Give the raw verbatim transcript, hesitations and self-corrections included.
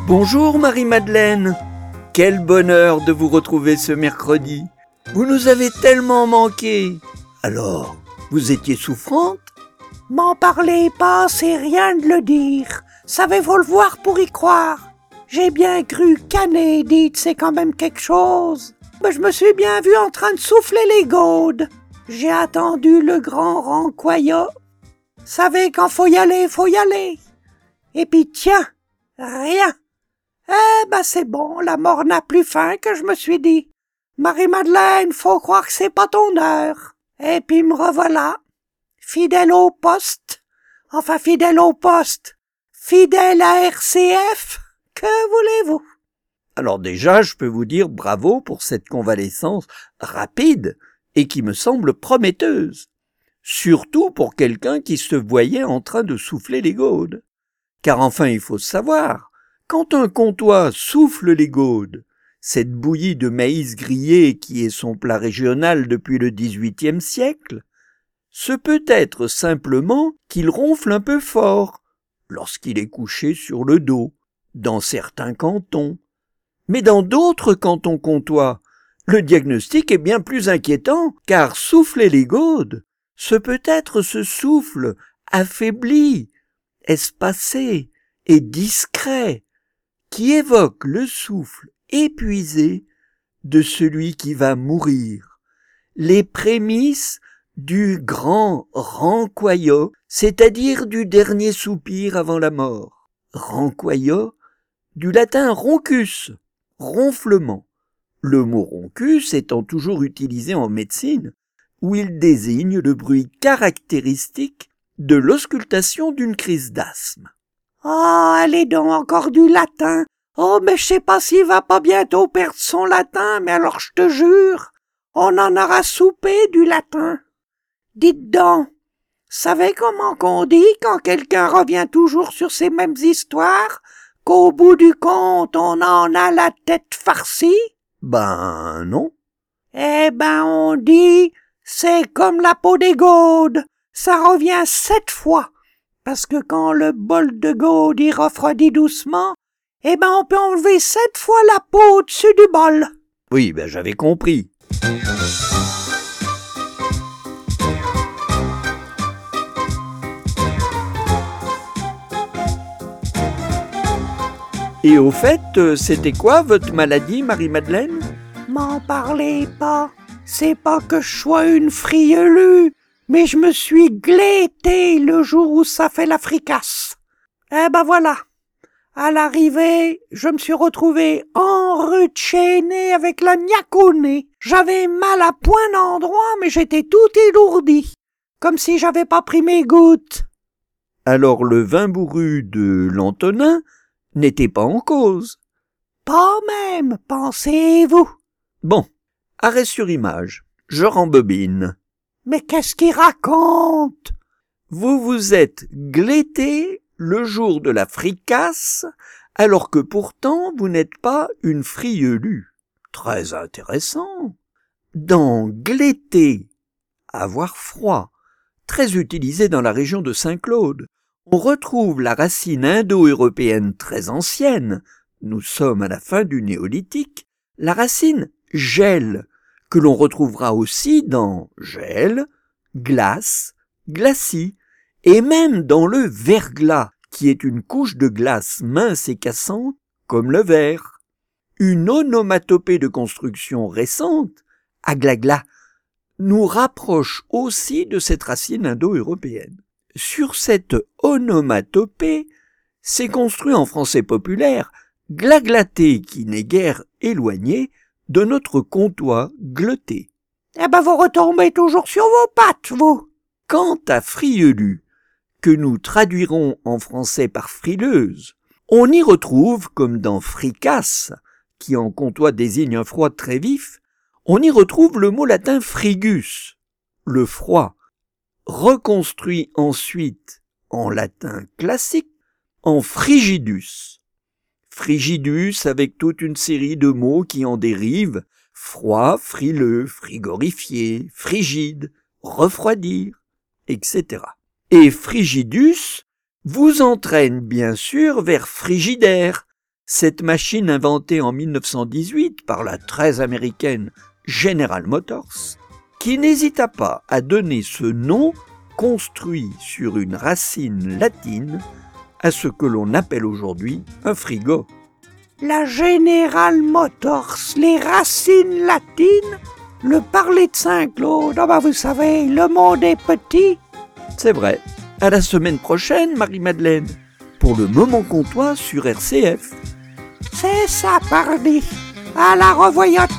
Bonjour Marie-Madeleine, quel bonheur de vous retrouver ce mercredi. Vous nous avez tellement manqué. Alors, vous étiez souffrante? M'en parlez pas, c'est rien de le dire. Savez-vous le voir pour y croire? J'ai bien cru canner, dites, c'est quand même quelque chose. Mais je me suis bien vu en train de souffler les gaudes. J'ai attendu le grand Ranquoya. Savez, quand faut y aller, faut y aller. Et puis tiens, rien. Eh ben c'est bon, la mort n'a plus faim, que je me suis dit. Marie-Madeleine, faut croire que c'est pas ton heure. Et puis me revoilà, fidèle au poste. Enfin, fidèle au poste. Fidèle à R C F. Que voulez-vous? Alors déjà, je peux vous dire bravo pour cette convalescence rapide et qui me semble prometteuse. Surtout pour quelqu'un qui se voyait en train de souffler les gaudes. Car enfin, il faut savoir, quand un comtois souffle les gaudes, cette bouillie de maïs grillé qui est son plat régional depuis le dix-huitième siècle, ce peut être simplement qu'il ronfle un peu fort lorsqu'il est couché sur le dos, dans certains cantons. Mais dans d'autres cantons comtois, le diagnostic est bien plus inquiétant, car souffler les gaudes, ce peut être ce souffle affaibli, espacé et discret, qui évoque le souffle épuisé de celui qui va mourir, les prémices du grand Ranquoya, c'est-à-dire du dernier soupir avant la mort. Ranquoya, du latin roncus, ronflement. Le mot roncus étant toujours utilisé en médecine, où il désigne le bruit caractéristique de l'auscultation d'une crise d'asthme. Oh, allez donc, encore du latin. Oh, mais je sais pas s'il va pas bientôt perdre son latin, mais alors je te jure, on en aura soupé du latin. Dites donc, savez comment qu'on dit quand quelqu'un revient toujours sur ces mêmes histoires, qu'au bout du compte on en a la tête farcie? Ben non. Eh ben on dit, c'est comme la peau des gaudes, ça revient sept fois. Parce que quand le bol de gaude y refroidit doucement, eh ben on peut enlever sept fois la peau au-dessus du bol. Oui, ben j'avais compris. Et au fait, c'était quoi votre maladie, Marie-Madeleine? M'en parlez pas, c'est pas que je sois une frielue, mais je me suis glétée le jour où ça fait la fricasse. Eh ben voilà, à l'arrivée, je me suis retrouvée enchaînée avec la niaque au nez. J'avais mal à point d'endroit, mais j'étais tout élourdie, comme si j'avais pas pris mes gouttes. Alors le vin bourru de l'Antonin n'était pas en cause. Pas même, pensez-vous. Bon, arrêt sur image, je rembobine. Mais qu'est-ce qu'il raconte? Vous vous êtes glété le jour de la fricasse, alors que pourtant vous n'êtes pas une frielue. Très intéressant. Dans gléter, avoir froid, très utilisé dans la région de Saint-Claude, on retrouve la racine indo-européenne très ancienne, nous sommes à la fin du néolithique, la racine gel, que l'on retrouvera aussi dans gel, glace, glacis, et même dans le verglas, qui est une couche de glace mince et cassante, comme le verre. Une onomatopée de construction récente, aglagla, nous rapproche aussi de cette racine indo-européenne. Sur cette onomatopée s'est construit en français populaire glaglaté, qui n'est guère éloigné de notre comtois gleuté. Eh ben vous retombez toujours sur vos pattes, vous. Quant à frielu, que nous traduirons en français par frileuse, on y retrouve, comme dans fricasse, qui en comtois désigne un froid très vif, on y retrouve le mot latin frigus, le froid, reconstruit ensuite en latin classique en frigidus. Frigidus avec toute une série de mots qui en dérivent, froid, frileux, frigorifié, frigide, refroidir, et cetera. Et frigidus vous entraîne bien sûr vers frigidaire, Cette machine inventée en mille neuf cent dix-huit par la très américaine General Motors, qui n'hésita pas à donner ce nom construit sur une racine latine à ce que l'on appelle aujourd'hui un frigo. La General Motors, les racines latines, le parler de Saint-Claude, oh ben vous savez, le monde est petit. C'est vrai. À la semaine prochaine, Marie-Madeleine, pour le Moment Comtois sur R C F. C'est ça, pardi. À la revoyante.